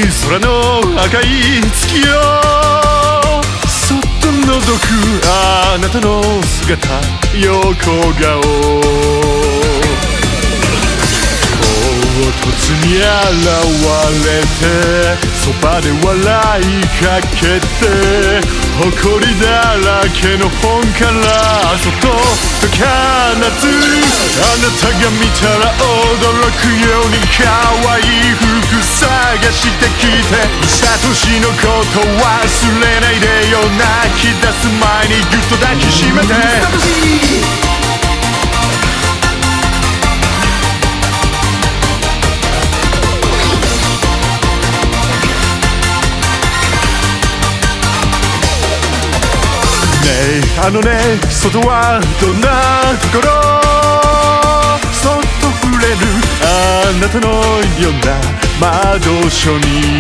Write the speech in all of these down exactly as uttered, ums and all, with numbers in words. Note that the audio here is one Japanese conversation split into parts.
空の赤い月よ、そっと覗くあなたの姿、横顔唐突に現れて、そばで笑いかけて、誇りだらけの本からそっと解き放つ、あなたが見たら驚くように可愛い服探してきて、サトシのこと忘れないでよ、泣き出す前にギュッと抱きしめて、サトシあのね、外はどんなところ、そっと触れるあなたのような窓書に、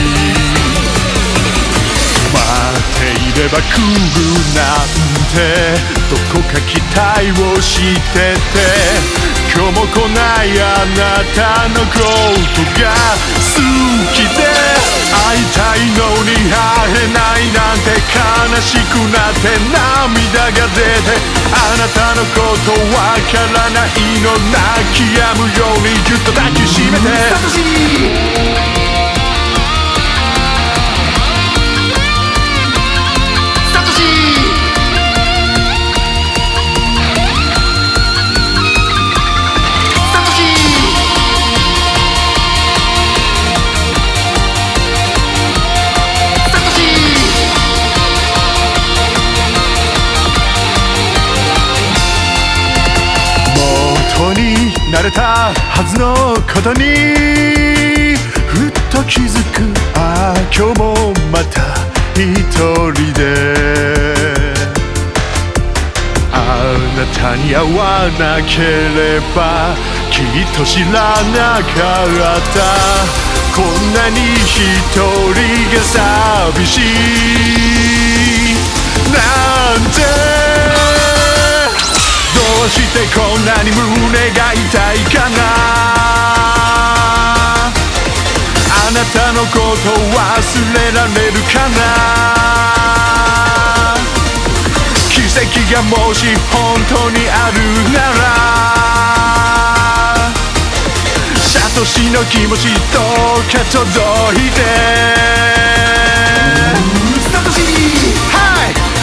待っていれば来るなんて、どこか期待をしてて、今日も来ないあなたのことが好きで、会いたいのに会えないなんて、悲しくなって涙が出て、あなたのことわからないの、泣き止むようにぎゅっと抱きしめて、サトシ慣れたはずのことにふっと気づく、ああ今日もまた一人で、あなたに会わなければきっと知らなかった、こんなに一人が寂しいなんて、どうしてこんなに胸が痛いかな、あなたのこと忘れられるかな、奇跡がもし本当にあるなら、サトシの気持ちどうか届いて、サトシはい